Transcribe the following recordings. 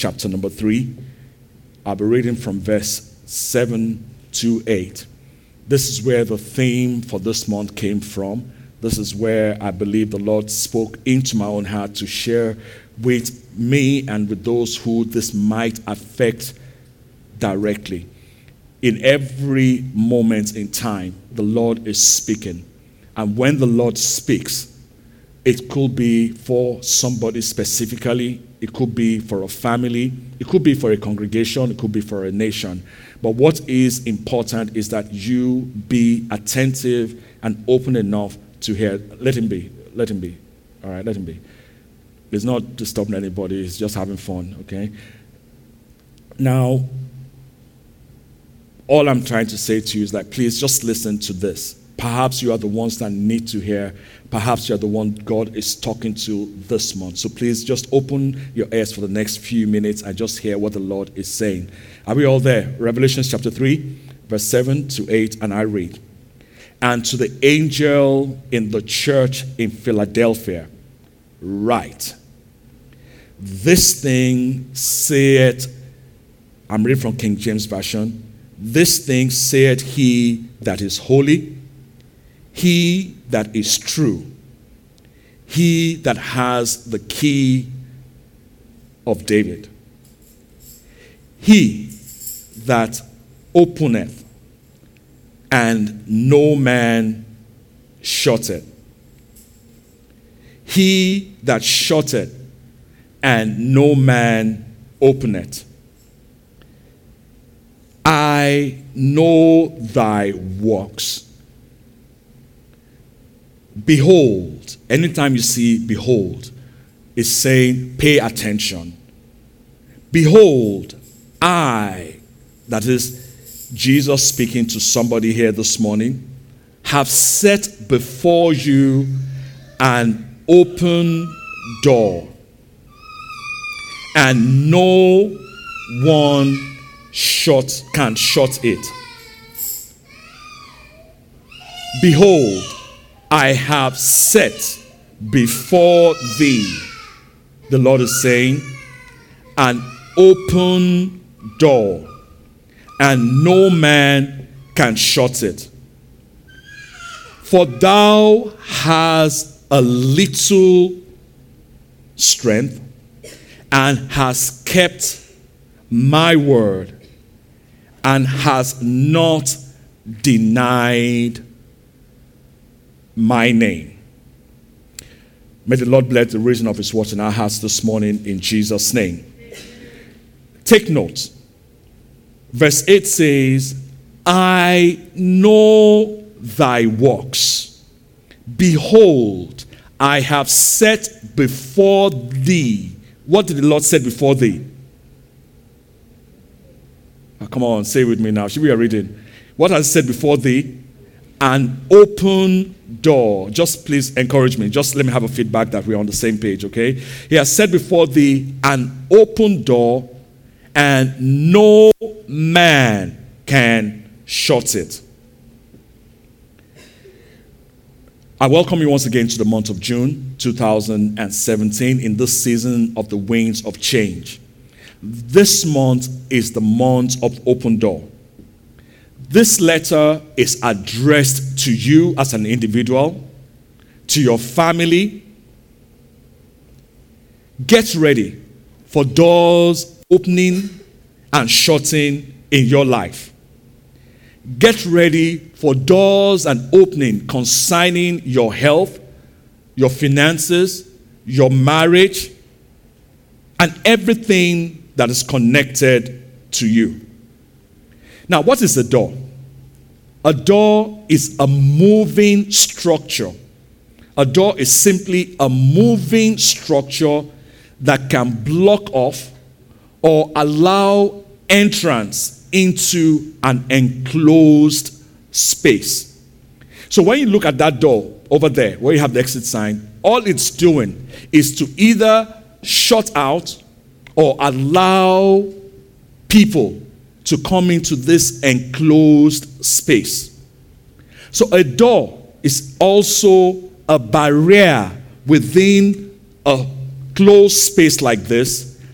chapter number 3. I'll be reading from verse 7 to 8. This is where the theme for this month came from. This is where I believe the Lord spoke into my own heart to share with me and with those who this might affect directly. In every moment in time, the Lord is speaking. And when the Lord speaks, it could be for somebody specifically. It could be for a family. It could be for a congregation. It could be for a nation. But what is important is that you be attentive and open enough to hear. Let him be. Let him be. All right, let him be. It's not disturbing anybody. It's just having fun, okay? Now, all I'm trying to say to you is that please just listen to this. Perhaps you are the ones that need to hear. Perhaps you are the one God is talking to this month. So please just open your ears for the next few minutes and just hear what the Lord is saying. Are we all there? Revelation chapter 3, verse 7 to 8, and I read. And to the angel in the church in Philadelphia, write, this thing saith, I'm reading from King James Version, this thing saith he that is holy, he that is true, he that has the key of David, he that openeth, and no man shutteth, he that shutteth, and no man openeth. I know thy works. Behold, anytime you see behold, it's saying pay attention. Behold, I, that is Jesus speaking to somebody here this morning, have set before you an open door, and no one can shut it. Behold, I have set before thee, the Lord is saying, an open door, and no man can shut it. For thou hast a little strength, and hast kept my word, and hast not denied my name. May the Lord bless the reason of his word in our hearts this morning in Jesus' name. Take note. Verse 8 says, I know thy works. Behold, I have set before thee. What did the Lord set before thee? Oh, come on, say it with me now. Should we are reading? What has said before thee? An open door. Just please encourage me. Just let me have a feedback that we're on the same page, okay? He has said before thee an open door, and no man can shut it. I welcome you once again to the month of June 2017 in this season of the winds of change. This month is the month of open door. This letter is addressed to you as an individual, to your family. Get ready for doors opening and shutting in your life. Get ready for doors and opening concerning your health, your finances, your marriage, and everything that is connected to you. Now, what is a door? A door is a moving structure. A door is simply a moving structure that can block off or allow entrance into an enclosed space. So when you look at that door over there, where you have the exit sign, all it's doing is to either shut out or allow people to come into this enclosed space. So a door is also a barrier within a closed space like this,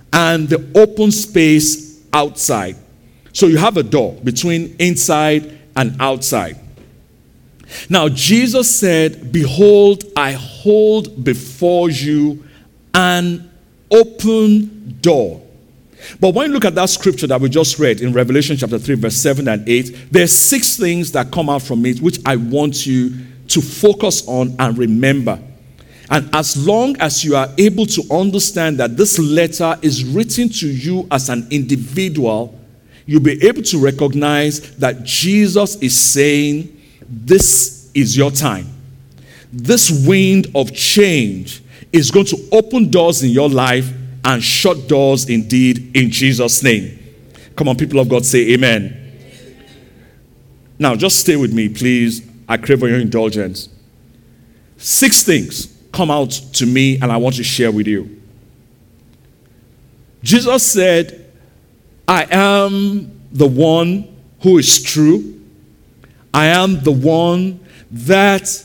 and the open space outside. So you have a door between inside and outside. Now, Jesus said, "Behold, I hold before you an open door." But when you look at that scripture that we just read in Revelation chapter 3, verse 7 and 8, there's 6 things that come out from it which I want you to focus on and remember. And as long as you are able to understand that this letter is written to you as an individual, you'll be able to recognize that Jesus is saying, this is your time. This wind of change is going to open doors in your life and shut doors indeed, in Jesus' name. Come on, people of God, say amen. Now, just stay with me, please. I crave for your indulgence. 6 things come out to me and I want to share with you. Jesus said, "I am the one who is true. I am the one that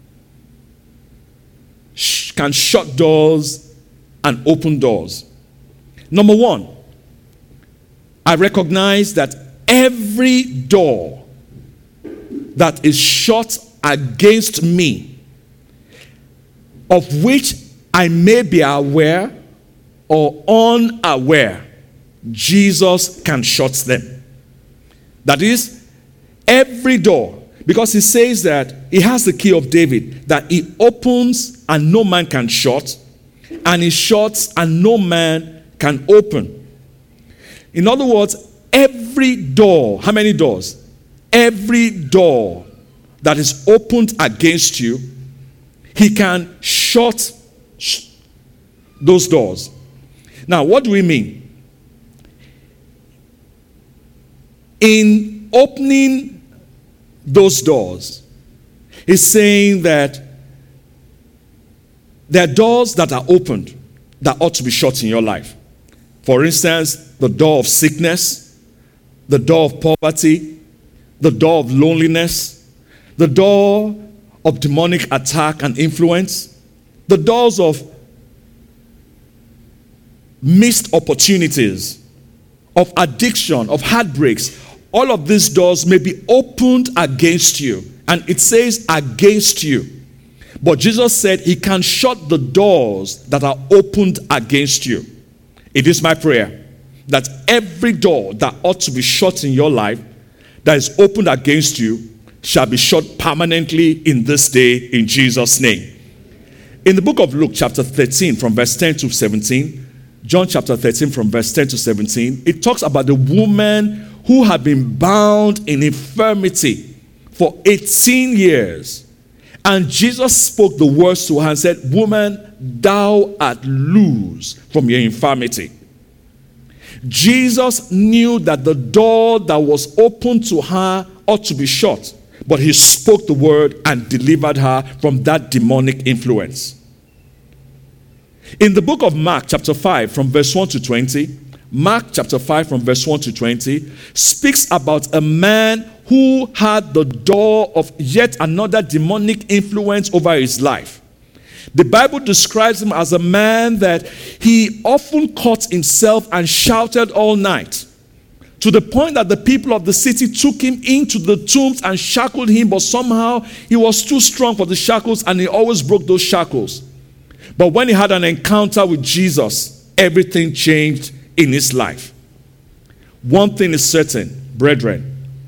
can shut doors and open doors." Number 1, I recognize that every door that is shut against me, of which I may be aware or unaware, Jesus can shut them. That is, every door, because he says that he has the key of David, that he opens and no man can shut, and he shuts and no man can open. In other words, every door, how many doors? Every door that is opened against you, he can shut those doors. Now, what do we mean? In opening those doors, he's saying that there are doors that are opened that ought to be shut in your life. For instance, the door of sickness, the door of poverty, the door of loneliness, the door of demonic attack and influence, the doors of missed opportunities, of addiction, of heartbreaks. All of these doors may be opened against you. And it says against you. But Jesus said he can shut the doors that are opened against you. It is my prayer that every door that ought to be shut in your life that is opened against you shall be shut permanently in this day, in Jesus' name. In the book of Luke chapter 13 from verse 10 to 17, John chapter 13 from verse 10 to 17, it talks about the woman who had been bound in infirmity for 18 years. And Jesus spoke the words to her and said, "Woman, thou art loosed from your infirmity." Jesus knew that the door that was open to her ought to be shut. But he spoke the word and delivered her from that demonic influence. In the book of Mark chapter 5 from verse 1 to 20, Mark chapter 5 from verse 1 to 20 speaks about a man who had the door of yet another demonic influence over his life. The Bible describes him as a man that he often caught himself and shouted all night, to the point that the people of the city took him into the tombs and shackled him, but somehow he was too strong for the shackles and he always broke those shackles. But when he had an encounter with Jesus, everything changed in his life. One thing is certain, brethren,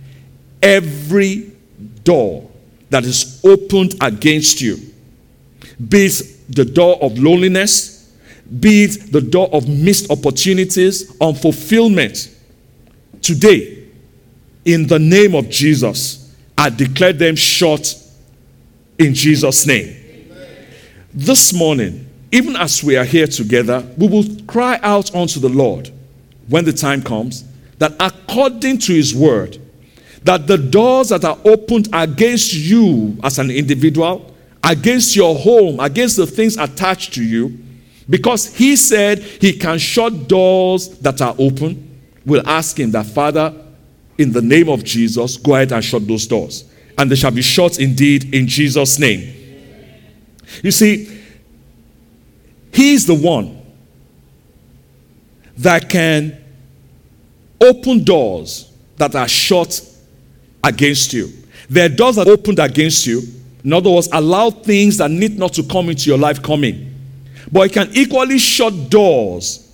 every door that is opened against you, be it the door of loneliness, be it the door of missed opportunities, unfulfillment, today, in the name of Jesus, I declare them shut in Jesus' name. Amen. This morning, even as we are here together, we will cry out unto the Lord when the time comes, that according to his word, that the doors that are opened against you as an individual, against your home, against the things attached to you, because he said he can shut doors that are open, we'll ask him that, Father, in the name of Jesus, go ahead and shut those doors. And they shall be shut indeed in Jesus' name. You see, he is the one that can open doors that are shut against you. There are doors that are opened against you. In other words, allow things that need not to come into your life come in. But it can equally shut doors.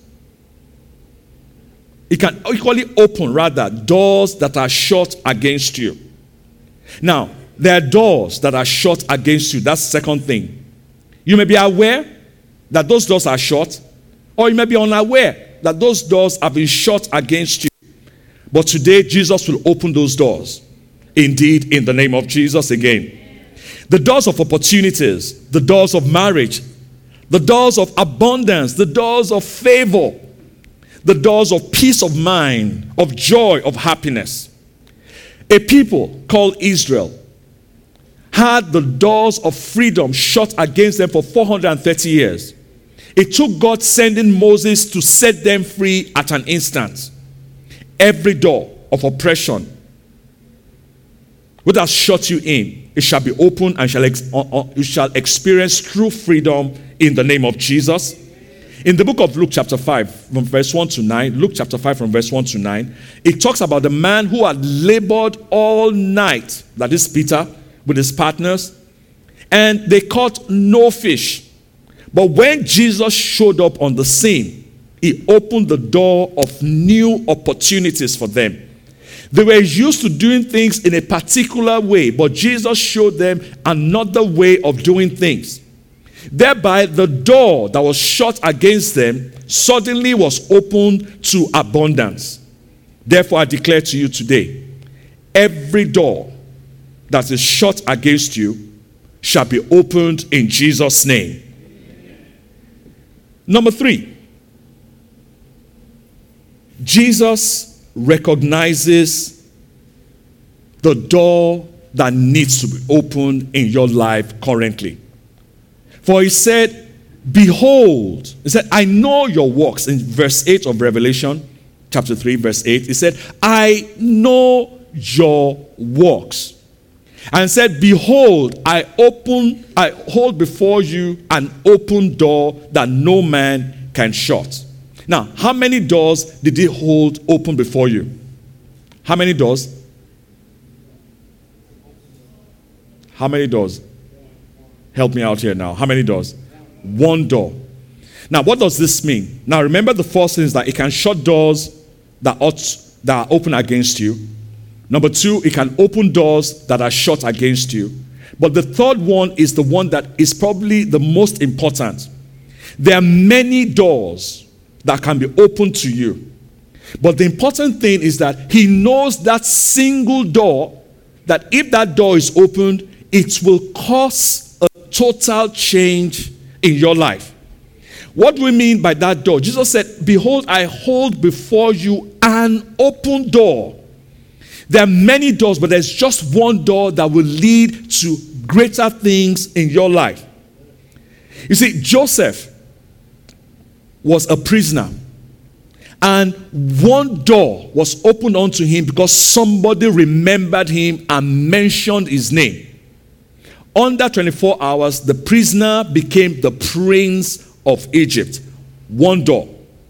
It can equally open, rather, doors that are shut against you. Now, there are doors that are shut against you. That's the second thing. You may be aware that those doors are shut, or you may be unaware that those doors have been shut against you. But today, Jesus will open those doors. Indeed, in the name of Jesus again. The doors of opportunities, the doors of marriage, the doors of abundance, the doors of favor, the doors of peace of mind, of joy, of happiness. A people called Israel had the doors of freedom shut against them for 430 years. It took God sending Moses to set them free at an instant. Every door of oppression which has shut you in, it shall be opened and you shall experience true freedom in the name of Jesus. In the book of Luke chapter 5 from verse 1 to 9, Luke chapter 5 from verse 1 to 9, it talks about the man who had labored all night, that is Peter, with his partners, and they caught no fish. But when Jesus showed up on the scene, he opened the door of new opportunities for them. They were used to doing things in a particular way, but Jesus showed them another way of doing things. Thereby, the door that was shut against them suddenly was opened to abundance. Therefore, I declare to you today, every door that is shut against you shall be opened in Jesus' name. Number 3, Jesus recognizes the door that needs to be opened in your life currently. For he said, behold, he said, I know your works. In verse 8 of Revelation, chapter 3, verse 8, he said, I know your works. And said, behold, I hold before you an open door that no man can shut. Now, how many doors did he hold open before you? How many doors? How many doors? Help me out here now. How many doors? One door. Now, what does this mean? Now, remember the first thing is that it can shut doors that are open against you. Number 2, it can open doors that are shut against you. But the third one is the one that is probably the most important. There are many doors that can be opened to you. But the important thing is that he knows that single door, that if that door is opened, it will cause a total change in your life. What do we mean by that door? Jesus said, behold, I hold before you an open door. There are many doors, but there's just one door that will lead to greater things in your life. You see, Joseph was a prisoner, and one door was opened unto him because somebody remembered him and mentioned his name. Under 24 hours, the prisoner became the prince of Egypt. One door.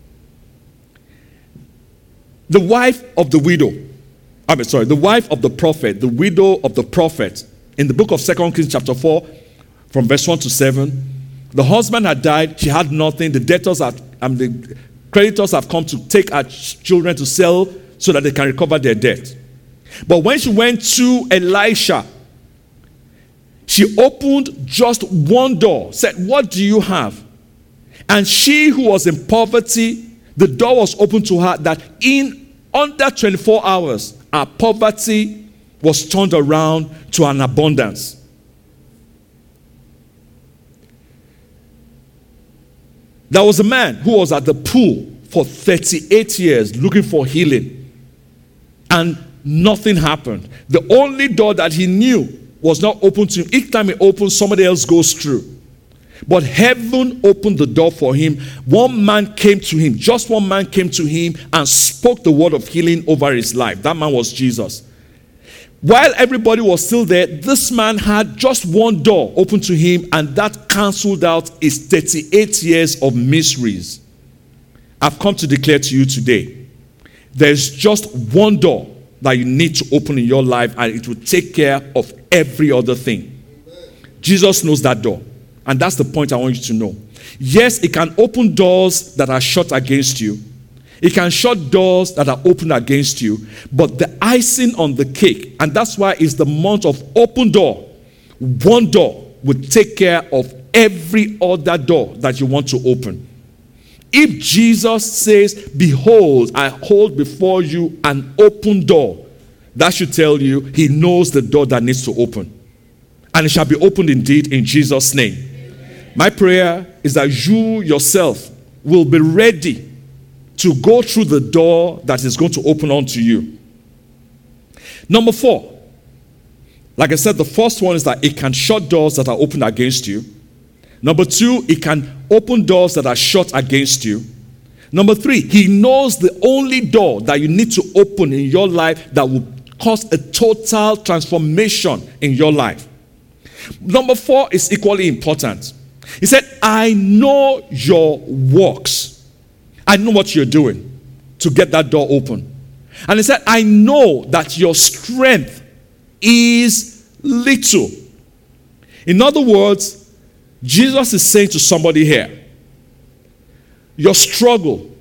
The wife of the wife of the prophet, the widow of the prophet, in the book of 2 Kings chapter 4, from verse 1 to 7, the husband had died, she had nothing, the creditors have come to take her children to sell so that they can recover their debt. But when she went to Elisha, she opened just one door, said, what do you have? And she who was in poverty, the door was opened to her that in under 24 hours, her poverty was turned around to an abundance. There was a man who was at the pool for 38 years looking for healing, and nothing happened. The only door that he knew was not open to him. Each time he opened, somebody else goes through. But heaven opened the door for him. One man came to him, just one man came to him and spoke the word of healing over his life. That man was Jesus. While everybody was still there, this man had just one door open to him, and that canceled out his 38 years of miseries I've come to declare to you today, there's just one door that you need to open in your life, and it will take care of every other thing. Jesus knows that door. And that's the point I want you to know. Yes, it can open doors that are shut against you. It can shut doors that are open against you. But the icing on the cake, and that's why it's the month of open door. One door will take care of every other door that you want to open. If Jesus says, behold, I hold before you an open door, that should tell you he knows the door that needs to open. And it shall be opened indeed in Jesus' name. Amen. My prayer is that you yourself will be ready to go through the door that is going to open unto you. Number 4. Like I said, the first one is that it can shut doors that are open against you. Number 2, it can open doors that are shut against you. Number 3, he knows the only door that you need to open in your life that will cause a total transformation in your life. Number 4 is equally important. He said, I know your works. I know what you're doing to get that door open. And he said, I know that your strength is little. In other words, Jesus is saying to somebody here, your struggle,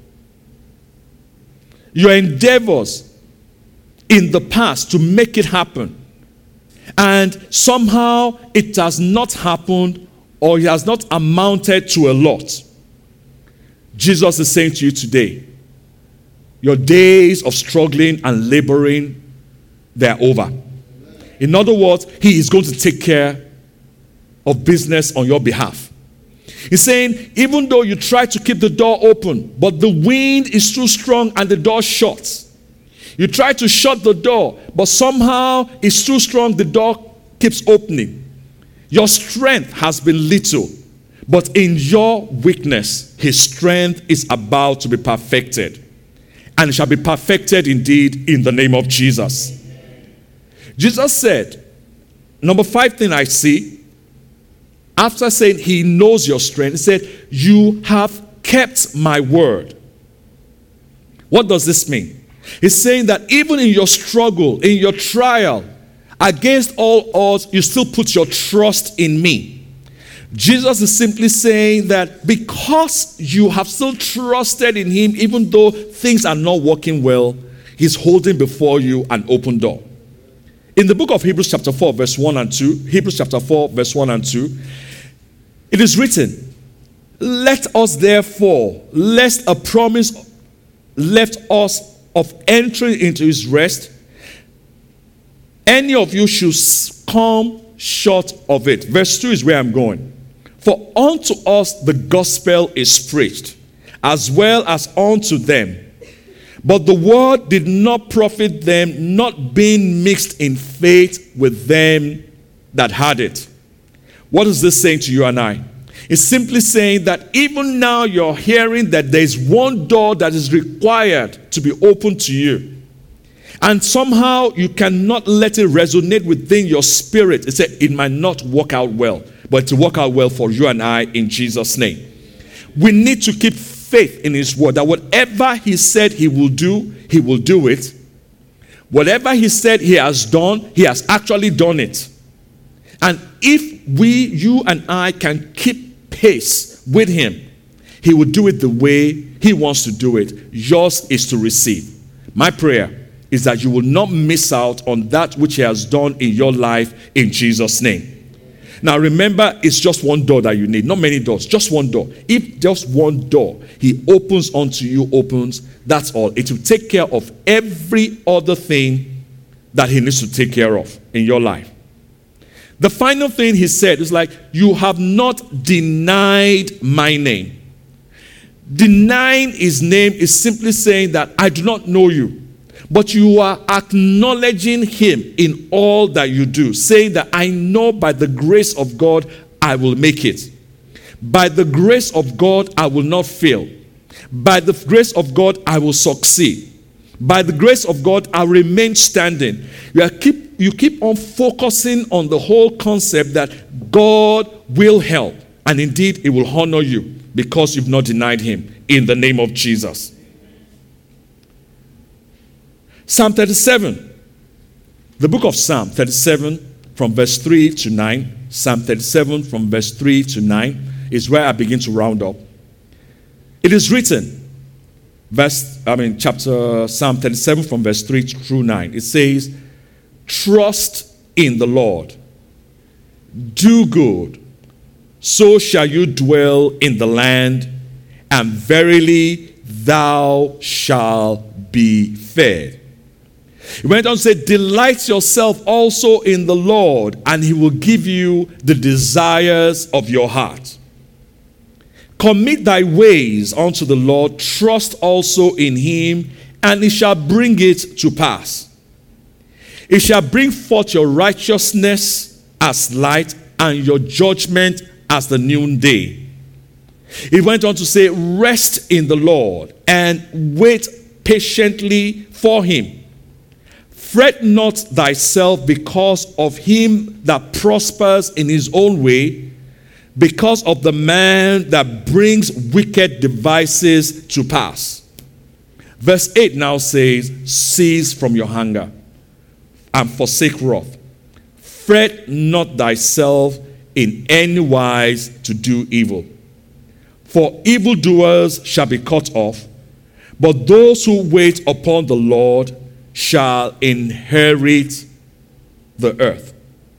your endeavors in the past to make it happen, and somehow it has not happened, or it has not amounted to a lot. Jesus is saying to you today, your days of struggling and laboring, they're over. In other words, he is going to take care of business on your behalf. He's saying, even though you try to keep the door open, but the wind is too strong and the door shuts. You try to shut the door, but somehow it's too strong, the door keeps opening. Your strength has been little, but in your weakness, his strength is about to be perfected. And it shall be perfected indeed in the name of Jesus. Jesus said, number 5 thing I see, after saying he knows your strength, he said, you have kept my word. What does this mean? He's saying that even in your struggle, in your trial, against all odds, you still put your trust in me. Jesus is simply saying that because you have still trusted in him, even though things are not working well, he's holding before you an open door. In the book of Hebrews chapter 4, verse 1 and 2, Hebrews chapter 4, verse 1 and 2, it is written, let us therefore, lest a promise left us of entering into his rest, any of you should come short of it. Verse 2 is where I'm going. For unto us the gospel is preached, as well as unto them. But the word did not profit them, not being mixed in faith with them that had it. What is this saying to you and I? It's simply saying that even now you're hearing that there's one door that is required to be opened to you. And somehow you cannot let it resonate within your spirit. It said it might not work out well, but to work out well for you and I in Jesus' name. We need to keep faith in his word, that whatever he said he will do it. Whatever he said he has done, he has actually done it. And if you and I can keep pace with him, he will do it the way he wants to do it. Yours is to receive. My prayer is that you will not miss out on that which he has done in your life in Jesus' name. Now remember, it's just one door that you need, not many doors, just one door. If just one door he opens unto you, that's all. It will take care of every other thing that he needs to take care of in your life. The final thing he said is like, you have not denied my name. Denying his name is simply saying that I do not know you. But you are acknowledging him in all that you do, saying that I know by the grace of God I will make it. By the grace of God I will not fail. By the grace of God I will succeed. By the grace of God I remain standing. You keep on focusing on the whole concept that God will help. And indeed it will honor you because you've not denied him. in the name of Jesus. Psalm 37. The book of Psalm 37 from verse 3 to 9. Psalm 37 from verse 3 to 9 is where I begin to round up. It is written, chapter Psalm 37 from verse 3 through 9. It says, trust in the Lord. Do good, so shall you dwell in the land, and verily thou shalt be fed. He went on to say, delight yourself also in the Lord, and he will give you the desires of your heart. Commit thy ways unto the Lord, trust also in him, and he shall bring it to pass. He shall bring forth your righteousness as light, and your judgment as the noonday. He went on to say, rest in the Lord, and wait patiently for him. Fret not thyself because of him that prospers in his own way, because of the man that brings wicked devices to pass. Verse 8 now says, cease from your anger and forsake wrath. Fret not thyself in any wise to do evil. For evildoers shall be cut off, but those who wait upon the Lord shall inherit the earth.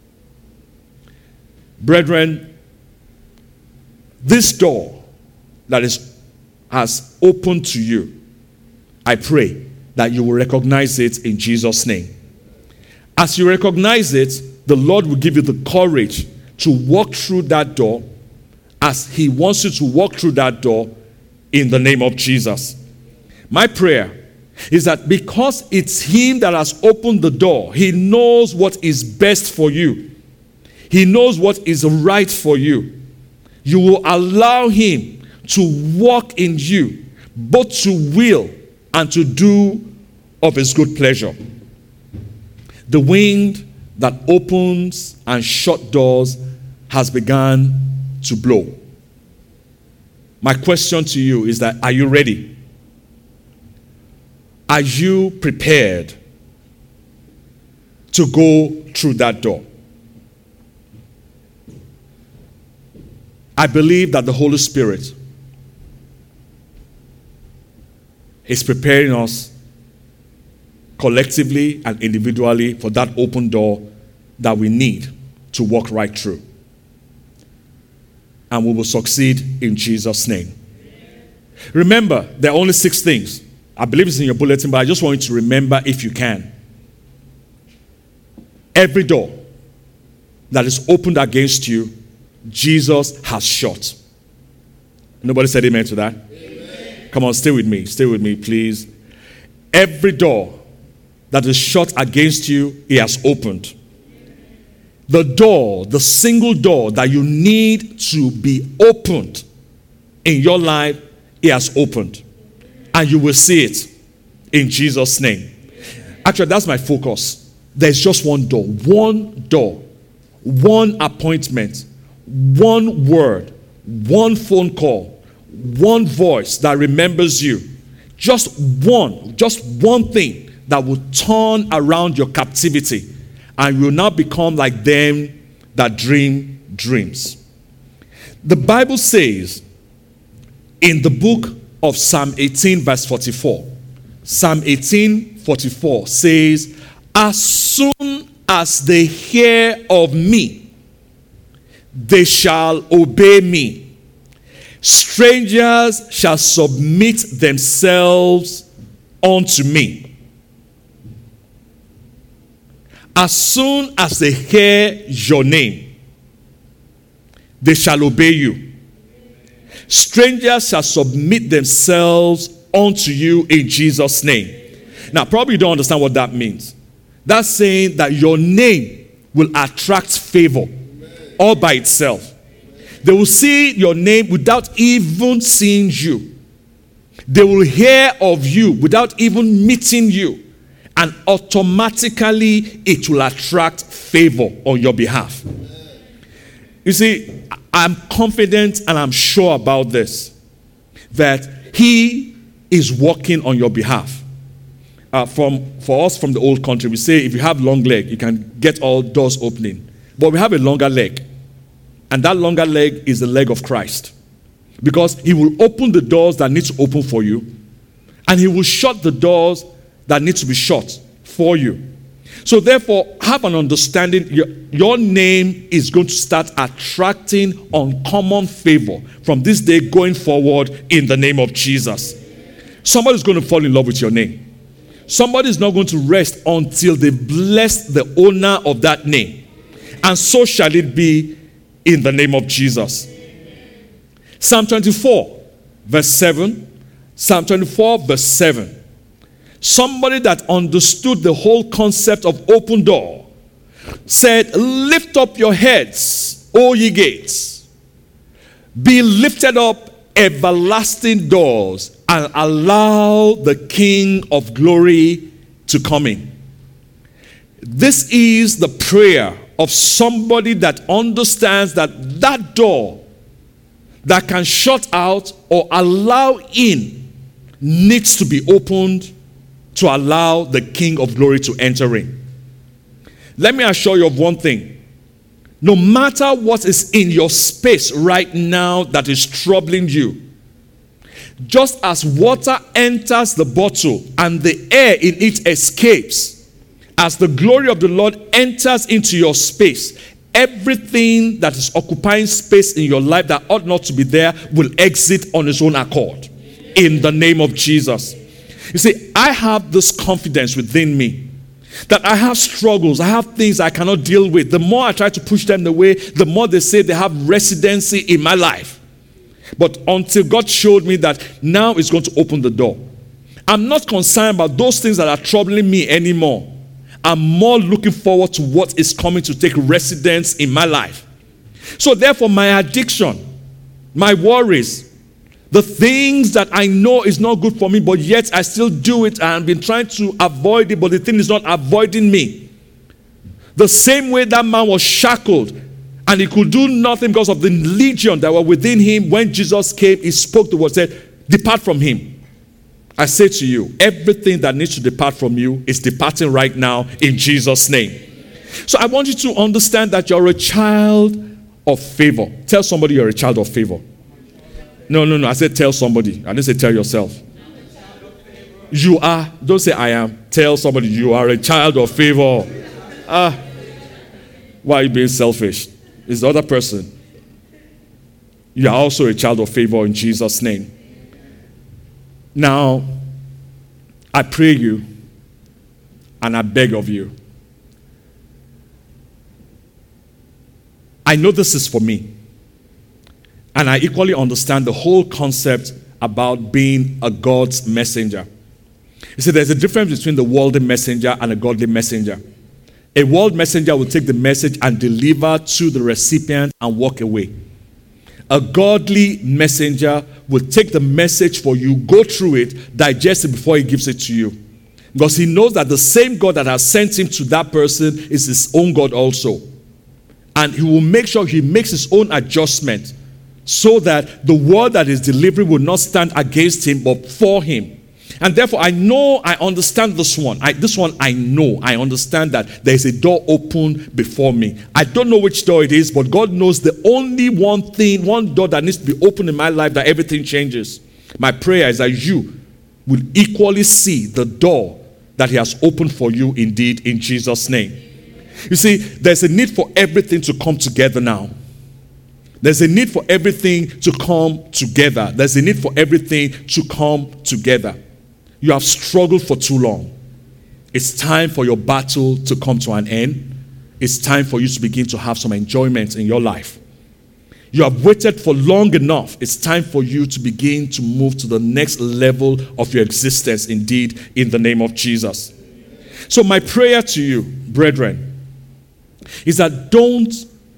Brethren, this door that has opened to you, I pray that you will recognize it in Jesus' name. As you recognize it, the Lord will give you the courage to walk through that door as he wants you to walk through that door in the name of Jesus. My prayer is that because it's him that has opened the door, he knows what is best for you. He knows what is right for you. You will allow him to walk in you, both to will and to do of his good pleasure. The wind that opens and shut doors has begun to blow. My question to you is that, are you ready? Are you prepared to go through that door? I believe that the Holy Spirit is preparing us collectively and individually for that open door that we need to walk right through. And we will succeed in Jesus' name. Remember, there are only 6 things. I believe it's in your bulletin, but I just want you to remember if you can. Every door that is opened against you, Jesus has shut. Nobody said amen to that? Amen. Come on, stay with me, please. Every door that is shut against you, he has opened. The door, the single door that you need to be opened in your life, he has opened. And you will see it in Jesus' name. Actually, that's my focus. There's just one door, one appointment, one word, one phone call, one voice that remembers you. Just one thing that will turn around your captivity, and you will now become like them that dream dreams. The Bible says in the book of Psalm 18 verse 44. Psalm 18 44 says, as soon as they hear of me, they shall obey me. Strangers shall submit themselves unto me. As soon as they hear your name, they shall obey you. Strangers shall submit themselves unto you in Jesus' name. Now, probably you don't understand what that means. That's saying that your name will attract favor all by itself. They will see your name without even seeing you. They will hear of you without even meeting you. And automatically it will attract favor on your behalf. You see, I'm confident and I'm sure about this, that He is working on your behalf. For us from the old country, we say if you have long leg, you can get all doors opening. But we have a longer leg. And that longer leg is the leg of Christ. Because he will open the doors that need to open for you. And he will shut the doors that need to be shut for you. So therefore, have an understanding. Your name is going to start attracting uncommon favor from this day going forward in the name of Jesus. Somebody's going to fall in love with your name. Somebody is not going to rest until they bless the owner of that name. And so shall it be in the name of Jesus. Psalm 24, verse 7. Psalm 24, verse 7. Somebody that understood the whole concept of open door said, lift up your heads, O ye gates. Be lifted up, everlasting doors, and allow the King of glory to come in. This is the prayer of somebody that understands that that door that can shut out or allow in needs to be opened to allow the King of glory to enter in. Let me assure you of one thing. No matter what is in your space right now that is troubling you, just as water enters the bottle and the air in it escapes, as the glory of the Lord enters into your space, everything that is occupying space in your life that ought not to be there will exit on its own accord. In the name of Jesus. You see, I have this confidence within me that I have struggles, I have things I cannot deal with. The more I try to push them away, the more they say they have residency in my life. But until God showed me that now it's going to open the door, I'm not concerned about those things that are troubling me anymore. I'm more looking forward to what is coming to take residence in my life. So therefore, my addiction, my worries, the things that I know is not good for me, but yet I still do it, and I've been trying to avoid it, but the thing is not avoiding me. The same way that man was shackled, and he could do nothing because of the legion that were within him. When Jesus came, he spoke the word, said, depart from him. I say to you, everything that needs to depart from you is departing right now in Jesus' name. So I want you to understand that you're a child of favor. Tell somebody you're a child of favor. No. I said tell somebody. I didn't say tell yourself. You are. Don't say I am. Tell somebody you are a child of favor. Why are you being selfish? It's the other person. You are also a child of favor in Jesus' name. Now, I pray you and I beg of you. I know this is for me. And I equally understand the whole concept about being a God's messenger. You see, there's a difference between the worldly messenger and a godly messenger. A world messenger will take the message and deliver to the recipient and walk away. A godly messenger will take the message for you, go through it, digest it before he gives it to you. Because he knows that the same God that has sent him to that person is his own God also. And he will make sure he makes his own adjustment so that the word that is delivered will not stand against him but for him. And therefore, I understand this one. I understand that there is a door open before me. I don't know which door it is, but God knows the only one door that needs to be open in my life that everything changes. My prayer is that you will equally see the door that he has opened for you indeed in Jesus' name. You see, there's a need for everything to come together now. There's a need for everything to come together. There's a need for everything to come together. You have struggled for too long. It's time for your battle to come to an end. It's time for you to begin to have some enjoyment in your life. You have waited for long enough. It's time for you to begin to move to the next level of your existence, indeed, in the name of Jesus. So my prayer to you, brethren, is that don't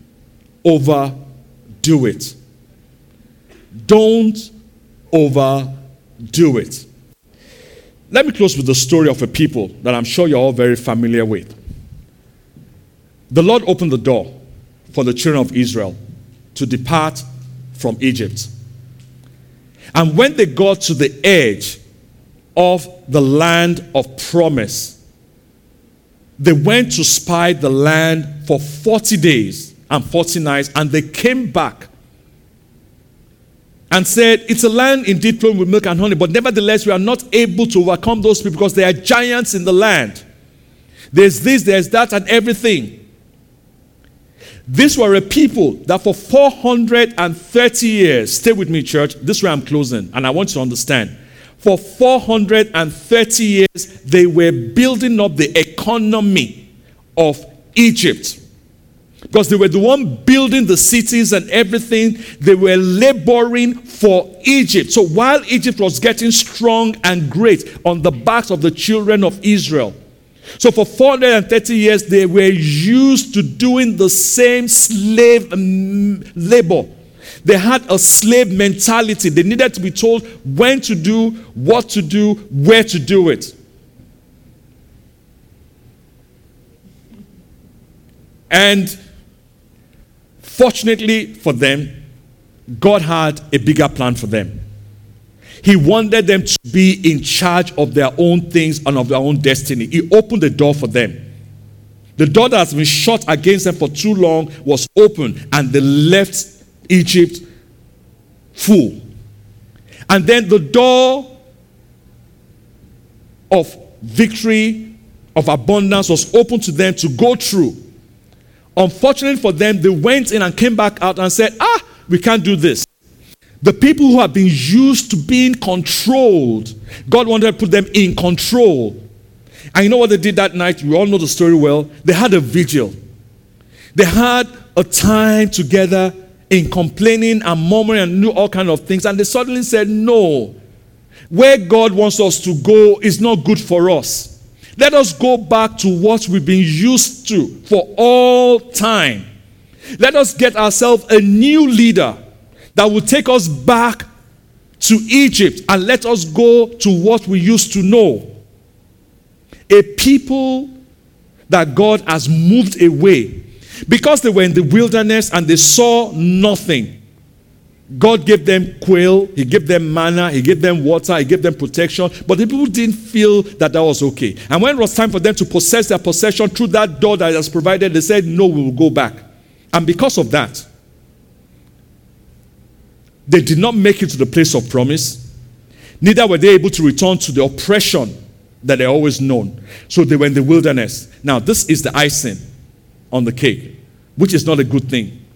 overdo it. Don't overdo it. Let me close with the story of a people that I'm sure you're all very familiar with. The Lord opened the door for the children of Israel to depart from Egypt. And when they got to the edge of the land of promise, they went to spy the land for 40 days and 40 nights, and they came back and said, it's a land indeed flowing with milk and honey, but nevertheless we are not able to overcome those people because there are giants in the land. There's this, there's that, and everything. These were a people that for 430 years, stay with me, church, this is where I'm closing, and I want you to understand. For 430 years, they were building up the economy of Egypt. Because they were the one building the cities and everything. They were laboring for Egypt. So while Egypt was getting strong and great on the backs of the children of Israel, so for 430 years, they were used to doing the same slave labor. They had a slave mentality. They needed to be told when to do, what to do, where to do it. And fortunately for them, God had a bigger plan for them. He wanted them to be in charge of their own things and of their own destiny. He opened the door for them. The door that has been shut against them for too long was open, and they left Egypt full. And then the door of victory, of abundance was open to them to go through. Unfortunately for them, they went in and came back out and said, we can't do this. The people who have been used to being controlled, God wanted to put them in control. And you know what they did that night? We all know the story well. They had a vigil. They had a time together in complaining and murmuring and knew all kinds of things. And they suddenly said, no, where God wants us to go is not good for us. Let us go back to what we've been used to for all time. Let us get ourselves a new leader that will take us back to Egypt and let us go to what we used to know. A people that God has moved away because they were in the wilderness and they saw nothing. God gave them quail, He gave them manna, He gave them water, He gave them protection, but the people didn't feel that was okay. And when it was time for them to possess their possession through that door that was provided, they said, no, we will go back. And because of that, they did not make it to the place of promise. Neither were they able to return to the oppression that they always known. So they were in the wilderness. Now, this is the icing on the cake, which is not a good thing.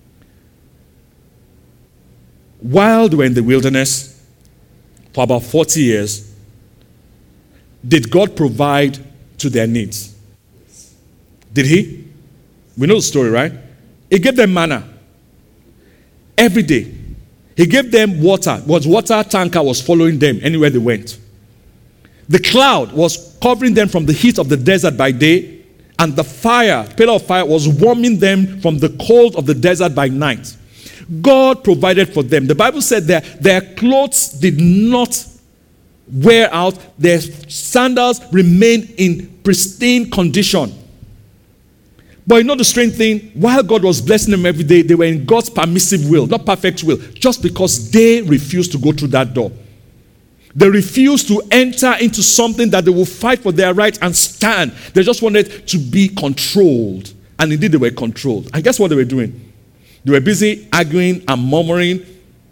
While they were in the wilderness for about 40 years, did God provide to their needs? Did He? We know the story, right? He gave them manna every day. He gave them water. Water tanker was following them anywhere they went. The cloud was covering them from the heat of the desert by day, and the pillar of fire was warming them from the cold of the desert by night. God provided for them. The Bible said that their clothes did not wear out. Their sandals remained in pristine condition. But you know the strange thing? While God was blessing them every day, they were in God's permissive will, not perfect will, just because they refused to go through that door. They refused to enter into something that they will fight for their rights and stand. They just wanted to be controlled. And indeed, they were controlled. And guess what they were doing? They were busy arguing and murmuring.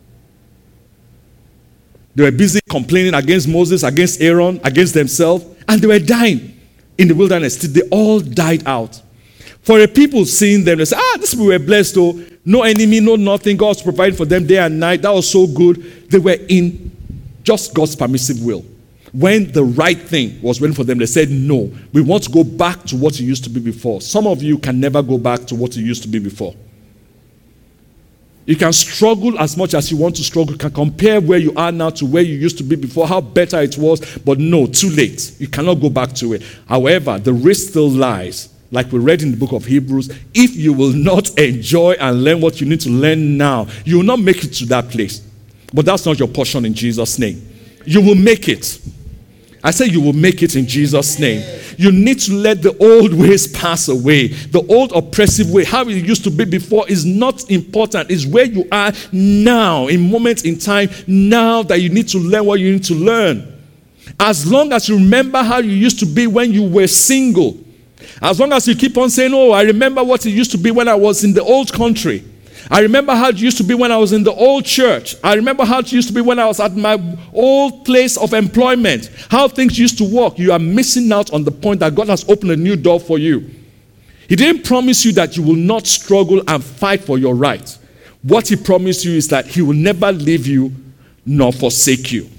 They were busy complaining against Moses, against Aaron, against themselves. And they were dying in the wilderness till they all died out. For a people seeing them, they say, these people were blessed, though. No enemy, no nothing. God's providing for them day and night. That was so good. They were in just God's permissive will. When the right thing was waiting for them, they said, no, we want to go back to what it used to be before. Some of you can never go back to what it used to be before. You can struggle as much as you want to struggle. You can compare where you are now to where you used to be before, how better it was, but no, too late. You cannot go back to it. However, the risk still lies. Like we read in the book of Hebrews, if you will not enjoy and learn what you need to learn now, you will not make it to that place. But that's not your portion in Jesus' name. You will make it. I say you will make it in Jesus' name. You need to let the old ways pass away. The old oppressive way, how it used to be before, is not important. It's where you are now, in moments in time, now that you need to learn what you need to learn. As long as you remember how you used to be when you were single, as long as you keep on saying, oh, I remember what it used to be when I was in the old country. I remember how it used to be when I was in the old church. I remember how it used to be when I was at my old place of employment. How things used to work. You are missing out on the point that God has opened a new door for you. He didn't promise you that you will not struggle and fight for your rights. What he promised you is that he will never leave you nor forsake you.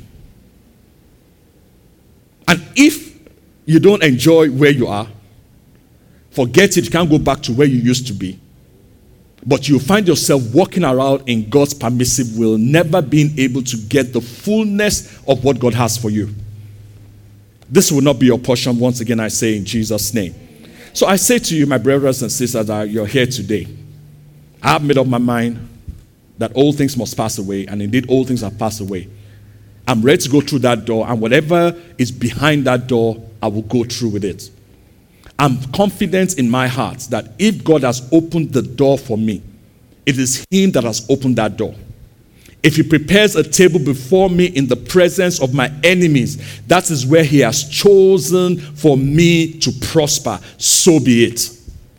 And if you don't enjoy where you are, forget it. You can't go back to where you used to be. But you'll find yourself walking around in God's permissive will, never being able to get the fullness of what God has for you. This will not be your portion, once again, I say in Jesus' name. So I say to you, my brothers and sisters, that you're here today. I have made up my mind that all things must pass away, and indeed all things have passed away. I'm ready to go through that door, and whatever is behind that door, I will go through with it. I'm confident in my heart that if God has opened the door for me, it is him that has opened that door. If he prepares a table before me in the presence of my enemies, that is where he has chosen for me to prosper. So be it.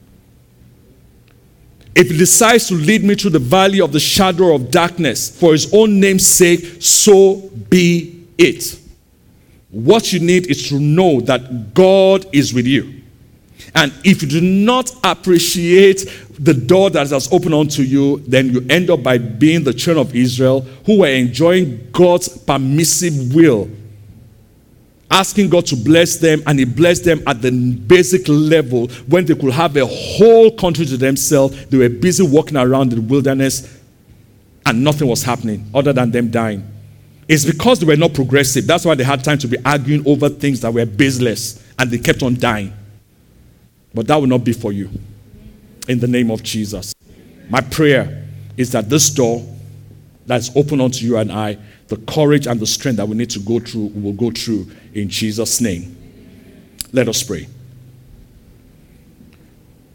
If he decides to lead me through the valley of the shadow of darkness for his own name's sake, so be it. What you need is to know that God is with you. And if you do not appreciate the door that has opened unto you, then you end up by being the children of Israel who were enjoying God's permissive will, asking God to bless them, and he blessed them at the basic level when they could have a whole country to themselves. They were busy walking around in the wilderness and nothing was happening other than them dying. It's because they were not progressive. That's why they had time to be arguing over things that were baseless, and they kept on dying. But that will not be for you. In the name of Jesus. My prayer is that this door that's open unto you and I, the courage and the strength that we need to go through, we will go through in Jesus' name. Let us pray.